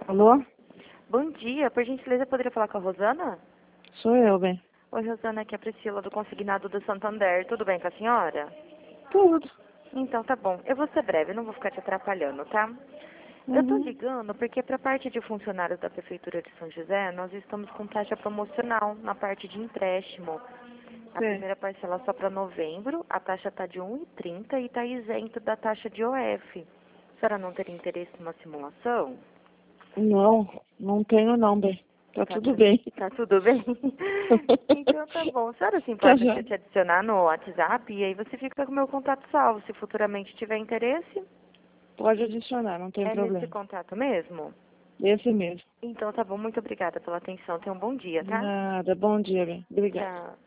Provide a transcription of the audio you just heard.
Alô? Bom dia, por gentileza, eu poderia falar com a Rosana? Sou eu, bem. Oi, Rosana, aqui é a Priscila do Consignado do Santander. Tudo bem com a senhora? Tudo. Então tá bom. Eu vou ser breve, não vou ficar te atrapalhando, tá? Eu tô Uhum. ligando porque para a parte de funcionários da Prefeitura de São José, nós estamos com taxa promocional na parte de empréstimo. A Sei. primeira parcela só para novembro, a taxa tá de 1,30 e tá isento da taxa de OF. A senhora não teria interesse em uma simulação? Não, não tenho não, bem. Tá Tá, tudo bem. tá tudo bem? Então tá bom. A senhora se Tá importa de já. eu te adicionar no WhatsApp e aí você fica com o meu contato salvo. Se futuramente tiver interesse, Pode adicionar, não tem é nesse problema. contato mesmo? Esse mesmo. Então tá bom. Muito obrigada pela atenção. Tenha um bom dia, tá? Nada. Bom dia, bem. Obrigada. Tchau.